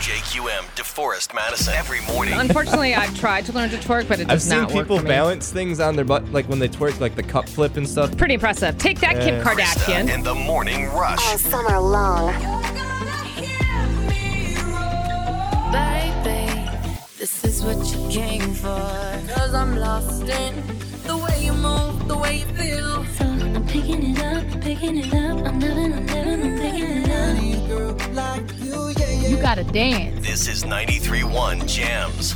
WJQM, DeForest, Madison. Every morning. Unfortunately, I've tried to learn to twerk, but it does not work for me. I've seen people balance things on their butt, like when they twerk, like the cup flip and stuff. Pretty impressive. Take that, Kim Kardashian. Krista in the Morning Rush. All summer long. Baby, this is what you came for. Cause I'm lost in the way you move, the way you feel. So I'm picking it up, I'm living, picking it up. You gotta dance. This is 93.1 Jams.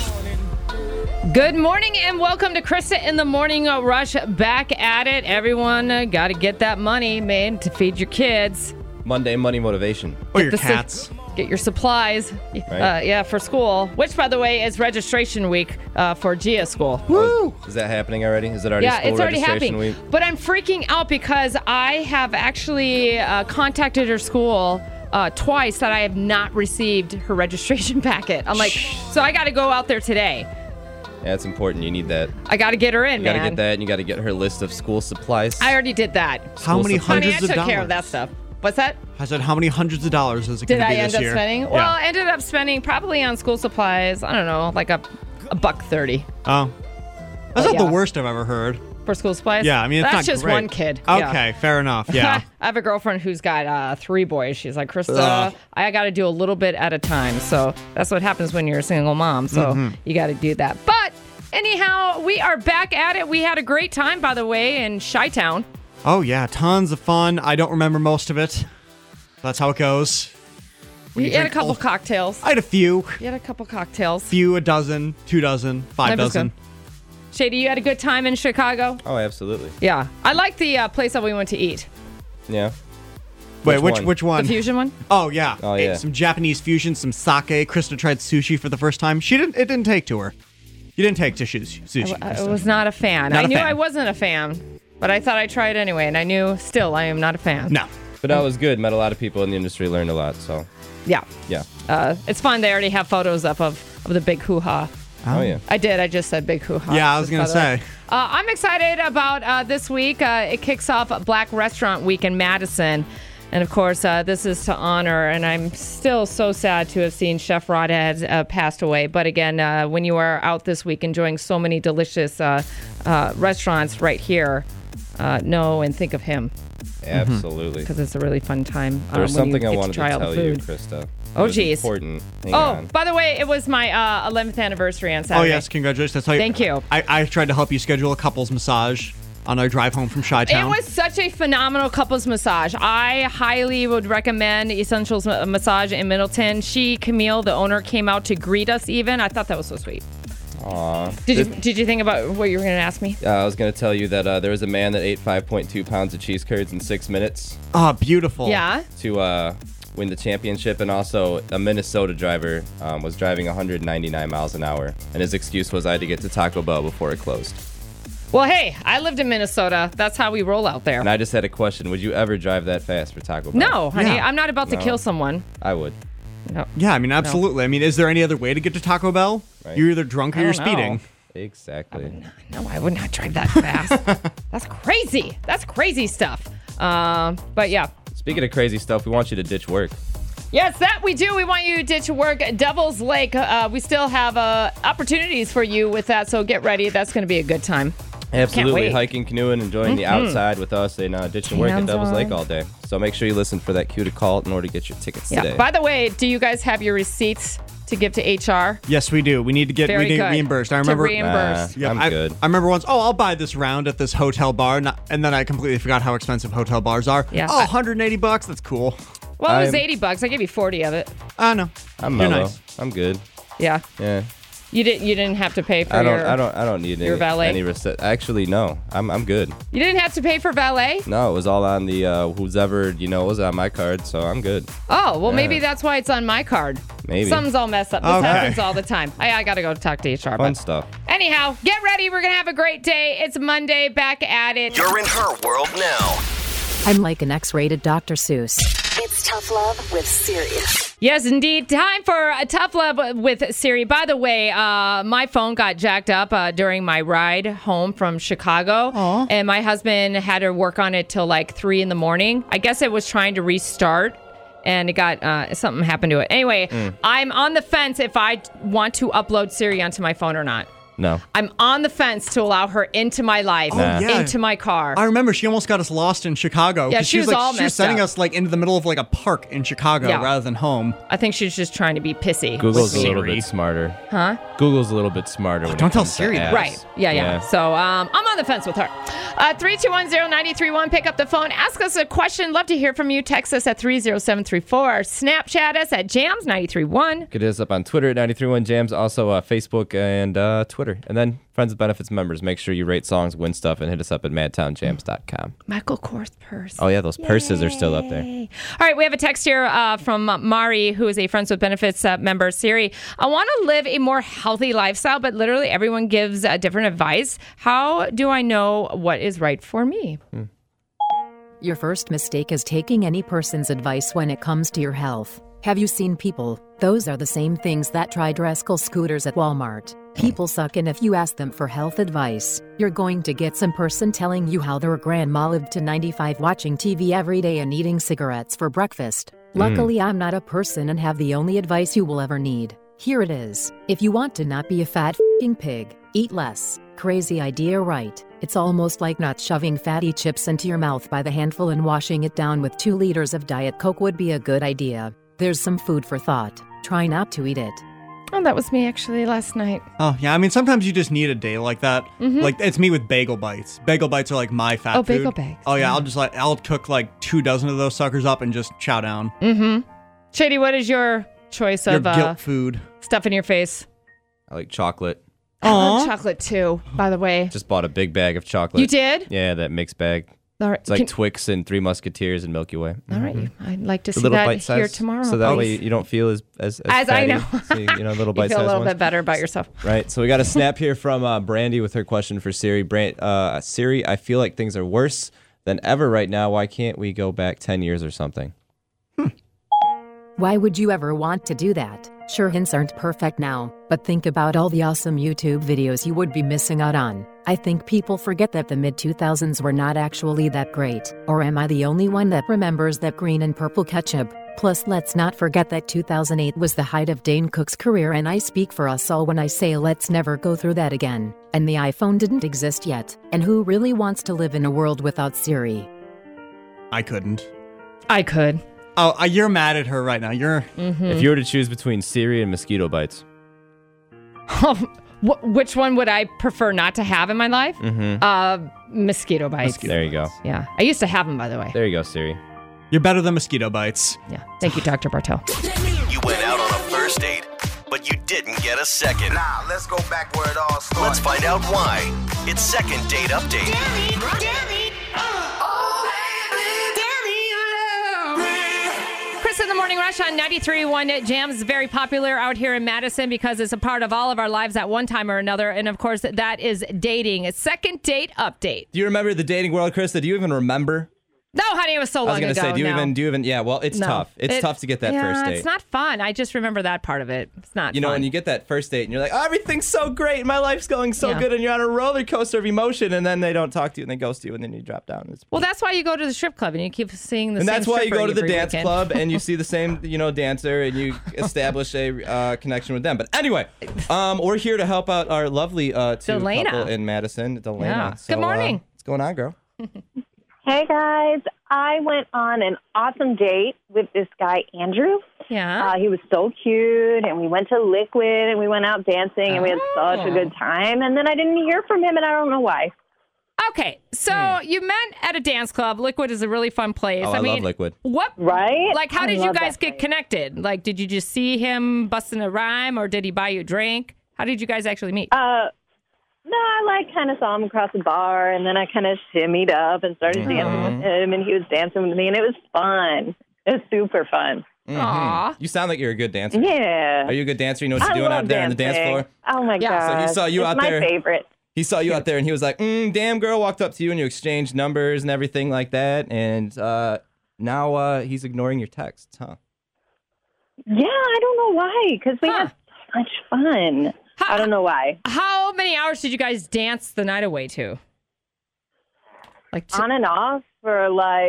Good morning and welcome to Krista in the Morning Rush. Back at it. Everyone got to get that money made to feed your kids. Monday money motivation. Or your cats. Get your supplies, Right. for school, which, by the way, is registration week for Gia School. Woo! Is that happening already? Is it already school it's already registration happening. week? But I'm freaking out because I have actually contacted her school twice that I have not received her registration packet. I'm like, so I got to go out there today. Yeah, it's important. You need that. I got to get her in, You got to man. get that, and you got to get her list of school supplies. I already did that. How many Honey, I hundreds of took dollars? care of that stuff. What's that? I said, how many hundreds of dollars is it Did going to I be end this up year? spending? Yeah. Well, I ended up spending probably on school supplies, I don't know, like a $1.30 Oh. That's not yeah. the worst I've ever heard. for school supplies. Yeah, I mean, it's that's not just great. one kid. Okay, fair enough. Yeah. I have a girlfriend who's got 3 boys. She's like, Krista, Ugh. I got to do a little bit at a time. So that's what happens when you're a single mom. So you got to do that. But anyhow, we are back at it. We had a great time, by the way, in Chi-Town. Oh, yeah. Tons of fun. I don't remember most of it. That's how it goes. You had a couple cocktails. I had a few. You had a couple cocktails. A dozen, 2 dozen, 5 That was dozen. good. Shady, you had a good time in Chicago? Oh, absolutely. Yeah. I like the place that we went to eat. Yeah. Wait, Which which The one? fusion one? Oh, yeah. Oh, yeah. Some Japanese fusion, some sake. Krista tried sushi for the first time. It didn't take to her. You didn't take to sushi. I Krista. was not a fan. Not I a knew fan. I wasn't a fan, but I thought I'd try it anyway, and I knew still I am not a fan. No. But that was good. Met a lot of people in the industry. Learned a lot. So, Yeah. yeah. It's fun. They already have photos up of the big hoo-ha. Oh, yeah. I did. I just said big hoo-ha. Yeah, I was Just going by to the way. say. I'm excited about this week. It kicks off Black Restaurant Week in Madison. And, of course, this is to honor, and I'm still so sad to have seen Chef Rod has passed away. But, again, when you are out this week enjoying so many delicious restaurants right here, know and think of him Absolutely. because it's a really fun time There's when you something get I to wanted to try all the tell you, food. Krista. Oh, It was geez. important. Hang Oh, on. by the way, it was my 11th anniversary on Oh, Saturday. yes. Congratulations. Thank you. I tried to help you schedule a couples massage on our drive home from Chi-Town. It was such a phenomenal couples massage. I highly would recommend Essentials Massage in Middleton. Camille, the owner, came out to greet us even. I thought that was so sweet. Aw. Did you think about what you were going to ask me? I was going to tell you that there was a man that ate 5.2 pounds of cheese curds in 6 minutes Oh, beautiful. Yeah. to win the championship. And also a Minnesota driver was driving 199 miles an hour. And his excuse was I had to get to Taco Bell before it closed. Well, hey, I lived in Minnesota. That's how we roll out there. And I just had a question. Would you ever drive that fast for Taco Bell? No, honey, Yeah. I'm not about to No. kill someone. I would. No. Yeah, I mean, absolutely. I mean, is there any other way to get to Taco Bell? Right. You're either drunk or I you're don't know. speeding. Exactly. No, I would not drive that fast. That's crazy. That's crazy stuff. But yeah. Speaking of crazy stuff, we want you to ditch work. Yes, that we do. We want you to ditch work. Devil's Lake, we still have opportunities for you with that, so get ready. That's going to be a good time. Absolutely. wait. Hiking, canoeing, enjoying the outside with us and ditching work at Devil's Hands-on. Lake all day. So make sure you listen for that cue to call in order to get your tickets Yeah. today. By the way, do you guys have your receipts to give to HR? Yes, we do. We need to get Very good. reimbursed. I To remember. reimburse. I'm good. I remember once. Oh, I'll buy this round at this hotel bar, and then I completely forgot how expensive hotel bars are. Yeah. Oh, $180. That's cool. Well, it was I'm- $80. I gave you 40 of it. I know. I'm You're mellow. nice. I'm good. Yeah. Yeah. You didn't have to pay for I your don't need your valet? any receipt. Actually, no. I'm good. You didn't have to pay for valet? No, it was all on the who's ever, was on my card, so I'm good. Oh, well, maybe Yeah. that's why it's on my card. Maybe. Something's all messed up. This Okay. happens all the time. I got to go talk to HR. Fun But stuff. anyhow, get ready. We're going to have a great day. It's Monday. Back at it. You're in her world now. I'm like an X-rated Dr. Seuss. It's Tough Love with Sirius. Yes, indeed. Time for a Tough Love with Siri. By the way, my phone got jacked up during my ride home from Chicago. Aw. And my husband had to work on it till like 3 a.m. I guess it was trying to restart. and it got something happened to it. Anyway, I'm on the fence if I want to upload Siri onto my phone or not. No. I'm on the fence to allow her into my life, into my car. I remember she almost got us lost in Chicago. Yeah, 'cause she was all she was messed sending up. us like into the middle of like a park in Chicago rather than home. I think she's just trying to be pissy. Google's a with little Siri. bit smarter. Huh? Google's a little bit smarter. When don't it tell comes to Siri that. apps. Right. Yeah. So I'm on the fence with her. 3210931. Pick up the phone. Ask us a question. Love to hear from you. Text us at 30734. Snapchat us at Jams931. Hit us up on Twitter at 931jams. Also Facebook and Twitter. And then Friends with Benefits members, make sure you rate songs, win stuff, and hit us up at madtownjams.com. Michael Kors purse. Oh, yeah, those purses are still up there. All right, we have a text here from Mari, who is a Friends with Benefits member. Siri, I want to live a more healthy lifestyle, but literally everyone gives different advice. How do I know what is right for me? Your first mistake is taking any person's advice when it comes to your health. Have you seen people? Those are the same things that tried rascal scooters at Walmart. People suck, and if you ask them for health advice, you're going to get some person telling you how their grandma lived to 95 watching TV every day and eating cigarettes for breakfast. Luckily, I'm not a person and have the only advice you will ever need. Here it is. If you want to not be a fat f***ing pig, eat less. Crazy idea, right? It's almost like not shoving fatty chips into your mouth by the handful and washing it down with 2 liters of Diet Coke would be a good idea. There's some food for thought. Try not to eat it. Oh, that was me actually last night. Oh, yeah. I mean, sometimes you just need a day like that. Like, it's me with bagel bites. Bagel bites are like my fat food. Bagel bags. Oh, yeah. I'll cook like 24 of those suckers up and just chow down. Shady, what is your choice Your of guilt food. stuff in your face? I like chocolate. I love chocolate too, by the way. Just bought a big bag of chocolate. You did? Yeah, that mixed bag. All right. It's like Twix and Three Musketeers and Milky Way. All right. I'd like to The see little that bite size, here tomorrow. so that way please. you don't feel as As I fatty. know. So little You bite feel a size little ones. bit better about yourself. Right. So we got a snap here from Brandy with her question for Siri. Siri, I feel like things are worse than ever right now. Why can't we go back 10 years or something? Why would you ever want to do that? Sure, hints aren't perfect now, but think about all the awesome YouTube videos you would be missing out on. I think people forget that the mid-2000s were not actually that great. Or am I the only one that remembers that green and purple ketchup? Plus, let's not forget that 2008 was the height of Dane Cook's career, and I speak for us all when I say let's never go through that again. And the iPhone didn't exist yet. And who really wants to live in a world without Siri? I couldn't. I could. Oh, you're mad at her right now. You're. If you were to choose between Siri and mosquito bites. Which one would I prefer not to have in my life? Mosquito bites. There you go. Yeah. I used to have them, by the way. There you go, Siri. You're better than mosquito bites. Yeah. Thank you, Dr. Bartel. You went out on a first date, but you didn't get a second. Now, let's go back where it all started. Let's find out why. It's Second Date Update. Chris in the Morning Rush on 93.1 Jams is very popular out here in Madison because it's a part of all of our lives at one time or another. And of course, that is dating. It's Second Date Update. Do you remember the dating world, Krista? Do you even remember? No, honey, it was so long ago. I was going to say, do you even, yeah, well, it's No. tough. It's tough to get that first date. It's not fun. I just remember that part of it. It's not You know, fun. when you get that first date and you're like, oh, everything's so great, my life's going so Yeah. good, and you're on a roller coaster of emotion, and then they don't talk to you and they ghost you, and then you drop down. Well, that's why you go to the strip club and you keep seeing the And same that's why you stripper go to the every dance weekend. club and you see the same, dancer, and you establish a connection with them. But anyway, we're here to help out our lovely Delana. couple in Madison, Delana. Yeah. So, Good morning. What's going on, girl? Hey guys, I went on an awesome date with this guy, Andrew. Yeah. He was so cute, and we went to Liquid, and we went out dancing, and we had such a good time. And then I didn't hear from him, and I don't know why. Okay, so you met at a dance club. Liquid is a really fun place. Oh, I mean, love Liquid. What? Right? Like, how I did you love guys that get place. connected? Like, did you just see him busting a rhyme, or did he buy you a drink? How did you guys actually meet? No, I kind of saw him across the bar, and then I kind of shimmied up and started dancing with him, and he was dancing with me, and it was fun. It was super fun. Aw. You sound like you're a good dancer. Yeah. Are you a good dancer? You know what I you're doing love out there on the dance dancing. floor? Oh, my Yeah. God. So he saw you it's out my there. favorite. He saw you out there, and he was like, damn girl, walked up to you, and you exchanged numbers and everything like that, and now he's ignoring your texts, huh? Yeah, I don't know why, because we had so much fun. I don't know why. How many hours did you guys dance the night away to? Like On and off for like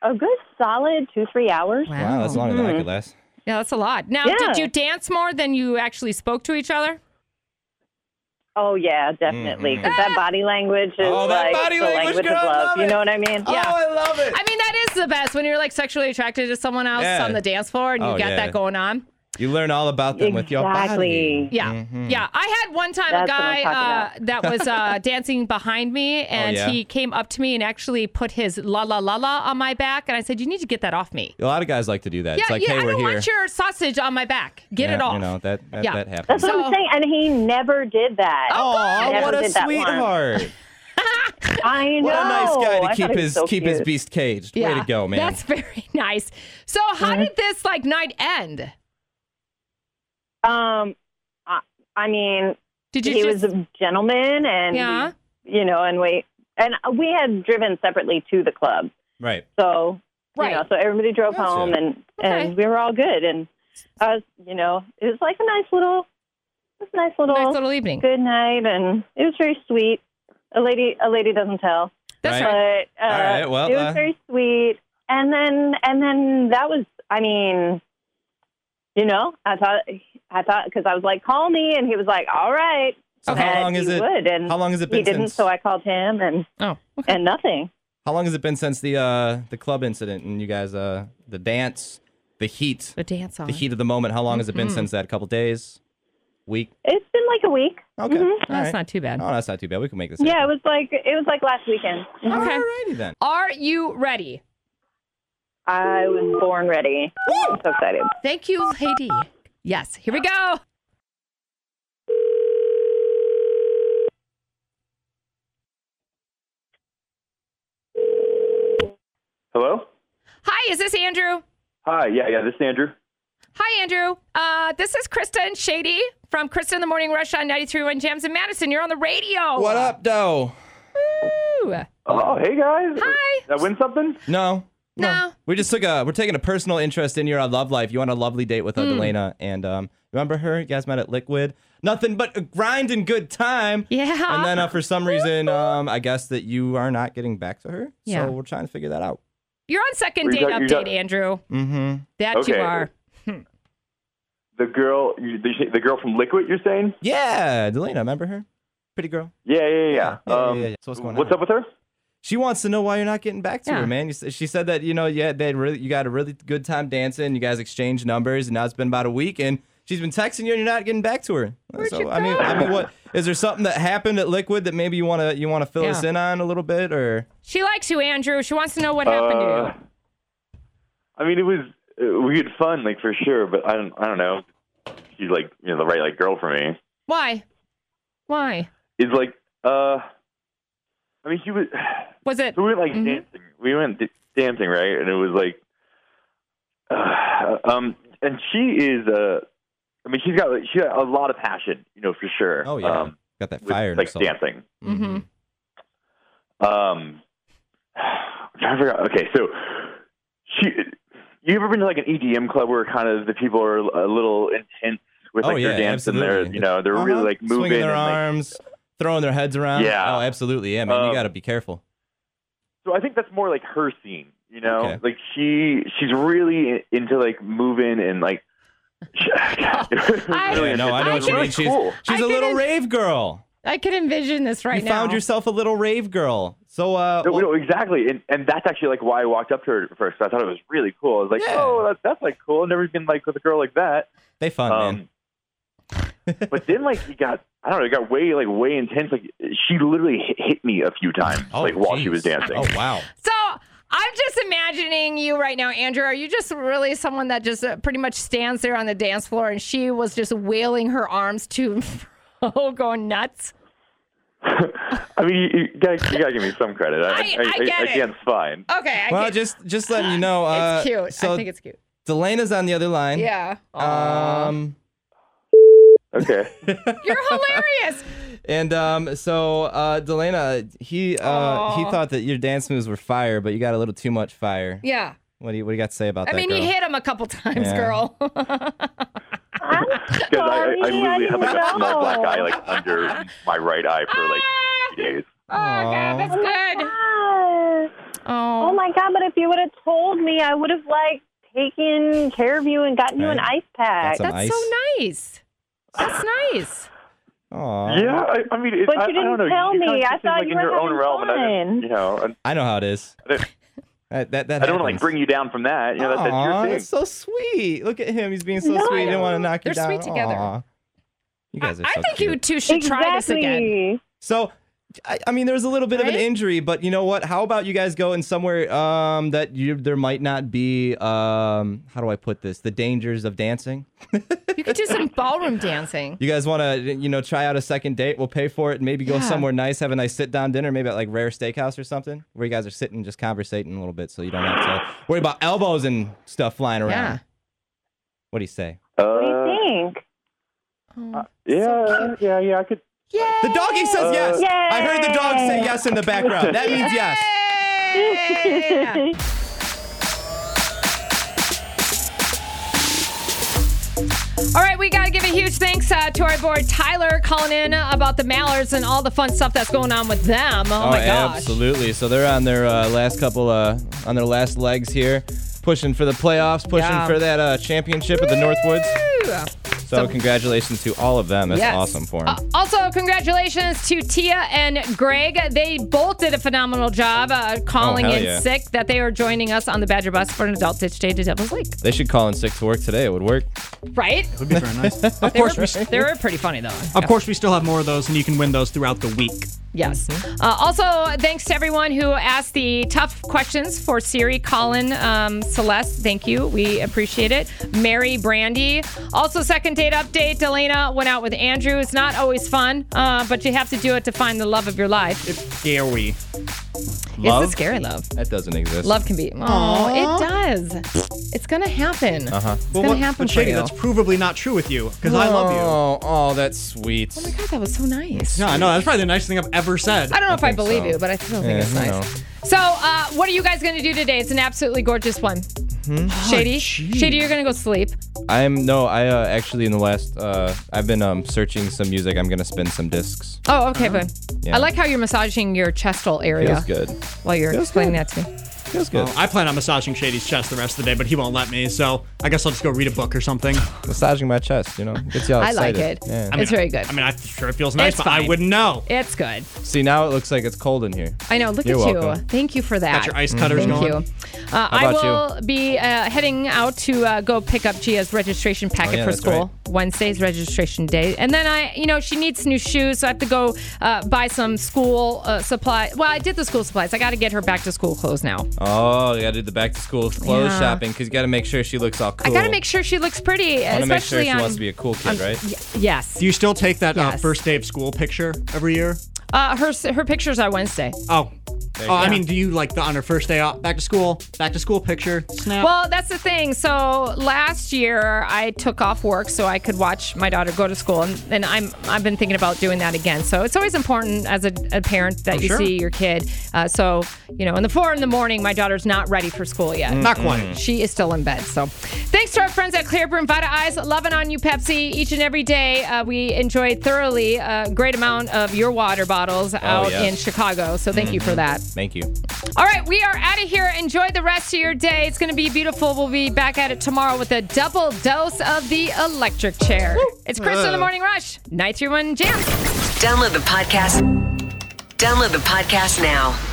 a good solid 2-3 hours. Wow, that's longer than I could last. Yeah, that's a lot. Now, Yeah. did you dance more than you actually spoke to each other? Oh, yeah, definitely. Because that body language is Oh, that like body the language, language girl, of I love. love You it. know what I mean? Yeah. Oh, I love it. I mean, that is the best when you're like sexually attracted to someone else Yeah. on the dance floor and you Oh, got yeah. that going on. You learn all about them with your body. Exactly. Yeah. Yeah. I had one time That's a what I'm guy talking that was dancing behind me and yeah? he came up to me and actually put his la la la la on my back. And I said, you need to get that off me. A lot of guys like to do that. Yeah, It's like, yeah, hey, I we're don't here. want your sausage on my back. Get Yeah, it off. You know, that Yeah. happens. That's what I'm saying. And he never did that. Oh, Never what a did that once. sweetheart. I know. What a nice guy I to thought keep he was his so keep his cute. beast caged. Yeah, Way to go, man. That's very nice. So how did this like night end? I mean, Did you he just was a gentleman, and Yeah. we had driven separately to the club, right. so Right. you know, so everybody drove Gotcha. home, and Okay. we were all good, and I was, you know, it was like a nice little nice little evening? good night, and it was very sweet. A lady doesn't tell. That's Right. right. But All right, well, it was very sweet. And then that was, I mean, you know, I thought because I was like, call me, and he was like, all right. So how long is he it? would, and How long has it been he didn't, since? so I called him, and Oh, okay. and nothing. How long has it been since the club incident and you guys the dance, the heat, The dance on. the heat of the moment? How long has it been since that? A couple days, week? It's been like a week. Okay, Mhm. all That's right. not too bad. Oh, that's not too bad. We can make this. Yeah, happen. it was like last weekend. Mhm. Okay. Alrighty then. Are you ready? I was born ready. I'm so excited. Thank you, lady. Yes, here we go. Hello? Hi, is this Andrew? Hi, yeah, this is Andrew. Hi, Andrew. This is Krista and Shady from Krista in the Morning Rush on 93.1 Jams in Madison. You're on the radio. What up, doe? Ooh. Oh, hey guys. Hi. Did I win something? No. No. We just we're taking a personal interest in your love life. You want a lovely date with Delana, and remember her? You guys met at Liquid. Nothing but a grind and good time. Yeah. And then for some reason, I guess that you are not getting back to her. Yeah. So we're trying to figure that out. You're on second Well, date you update, got- Andrew. Mm-hmm. That Okay. you are. The girl from Liquid, you're saying? Yeah, Delana, remember her? Pretty girl. Yeah. Yeah. So what's going on? What's up with her? She wants to know why you're not getting back to Yeah. her, man. She said that you got a really good time dancing. You guys exchanged numbers, and now it's been about a week, and she's been texting you, and you're not getting back to her. Where'd so you I mean, what is there something that happened at Liquid that maybe you want to fill us Yeah. in on a little bit, or? She likes you, Andrew. She wants to know what happened to you. I mean, it was we had fun, like for sure, but I don't know. She's like, you know, the right like girl for me. Why? Why? It's like, I mean, she was. Was it? So we went like Mhm. dancing. We went dancing, right? And it was like, and she is I mean, she got a lot of passion, you know, for sure. Oh yeah, got that fire in her like soul. dancing. Mm-hmm. I'm trying to figure out. Okay, so you ever been to like an EDM club where kind of the people are a little intense with like their dance and they're, you know, they're really like moving swinging their and, like, arms, throwing their heads around. Yeah. Oh, absolutely. Yeah, man, you got to be careful. So I think that's more like her scene, you know, Okay. like she's really into like moving and like. I really No, I know what you mean. She's I a little can- rave girl. I can envision this right You now. found yourself a little rave girl. So no, exactly, and that's actually like why I walked up to her first. I thought it was really cool. I was like, Yeah. oh, that's like cool. I've never been like with a girl like that. they fun, man. But then like it got way intense. Like she literally hit me a few times, like while she was dancing. Oh wow. So I'm just imagining you right now, Andrew. Are you just really someone that just pretty much stands there on the dance floor and she was just wailing her arms to and fro, going nuts? I mean, you gotta give me some credit. I get it. Dan's fine. Okay. Well, just letting you know. It's cute. So I think it's cute. Delana's on the other line. Yeah. Okay. You're hilarious. And so Delana, he thought that your dance moves were fire, but you got a little too much fire. Yeah. What do you got to say about I that? mean, girl? you hit him a couple times, Yeah. girl. I'm Because sorry. I literally had like a didn't small black know. eye like under my right eye for like 3 days. Oh, God, that's good. Ah. Oh. Oh my God! But if you would have told me, I would have taken care of you and gotten you an ice pack. That's so nice. That's nice. Aw. Yeah, I mean, But you I didn't don't know. tell you me. kind of I keep things, thought like you in were your own having realm, and fun. I know how it is. That I don't want to bring you down from that. That's your thing. That's so sweet. Look at him. He's being so No, sweet. He I didn't want to knock you They're down. sweet together. Aw. You guys are so I think cute. you two should try this again. So, I mean, there's a little bit of an injury, but you know what? How about you guys go in somewhere that there might not be, how do I put this? The dangers of dancing? You could do some ballroom dancing. You guys want to, try out a second date? We'll pay for it. Maybe go somewhere nice, have a nice sit-down dinner, maybe at Rare Steakhouse or something, where you guys are sitting just conversating a little bit so you don't have to worry about elbows and stuff flying around. Yeah. What do you say? What do you think? Yeah, I could. The doggy says yes. Yay! I heard the dog say yes in the background. That means yes. Yay! All right, we got to give a huge thanks to our boy Tyler calling in about the Mallards and all the fun stuff that's going on with them. Oh my gosh. Absolutely. So they're on their on their last legs here, pushing for the playoffs, pushing for that championship at the Northwoods. So congratulations to all of them. That's awesome for them. Also, congratulations to Tia and Greg. They both did a phenomenal job calling in sick that they are joining us on the Badger Bus for an adult ditch day to Devil's Lake. They should call in sick to work today. It would work. Right? It would be very nice. Of course, they were pretty funny, though. Of course, we still have more of those, and you can win those throughout the week. Yes. Also, thanks to everyone who asked the tough questions for Siri, Colin, Celeste. Thank you. We appreciate it. Mary, Brandy. Also, second date update. Delana went out with Andrew. It's not always fun, but you have to do it to find the love of your life. It's scary. Love? It's a scary love. That doesn't exist. Love can be. Oh, it does. It's going to happen. It's going to happen for Shady, you. that's provably not true with you, because I love you. Oh, that's sweet. Oh my God, that was so nice. Yeah, I know. That's probably the nicest thing I've ever said. I don't know if I believe you, but I still think it's nice. So, what are you guys going to do today? It's an absolutely gorgeous one. Shady? Shady, you're going to go sleep. I actually in the last, I've been searching some music. I'm going to spin some discs. Oh, okay, fine. Yeah. I like how you're massaging your chest hole area. Feels good. While you're explaining that to me. Feels good. I plan on massaging Shady's chest the rest of the day, but he won't let me, so I guess I'll just go read a book or something. Massaging my chest, gets you all I excited. like it. Yeah. It's very good. I'm sure it feels nice, It's but fine. I wouldn't know. It's good. See, now it looks like it's cold in here. I know. Look You're at welcome. you. Thank you for that. Got your ice cutters Thank going. you. I about will be heading out to go pick up Gia's registration packet for that's school. right. Wednesday's registration day. And then she needs new shoes, so I have to go buy some school supplies. Well, I did the school supplies. I got to get her back to school clothes now. Oh, you got to do the back to school clothes shopping because you got to make sure she looks all cool. I got to make sure she looks pretty, I want to make sure especially she wants to be a cool kid, right? Yes. Do you still take that Yes. first day of school picture every year? Her pictures are Wednesday. Oh. There you Oh, go. I mean, do you on her first day out, back to school picture, snap? Well, that's the thing. So last year I took off work so I could watch my daughter go to school, and I've been thinking about doing that again. So it's always important as a parent that you see your kid. So in the 4 a.m, my daughter's not ready for school yet. Not quite. She is still in bed. So thanks to our friends at Clearbroom Vita Eyes, loving on you, Pepsi, each and every day. We enjoy thoroughly a great amount of your water bottles out in Chicago. So thank you for that. Thank you. All right, we are out of here. Enjoy the rest of your day. It's going to be beautiful. We'll be back at it tomorrow with a double dose of the electric chair. It's Chris in the Morning Rush. 93.1 Jam. Download the podcast now.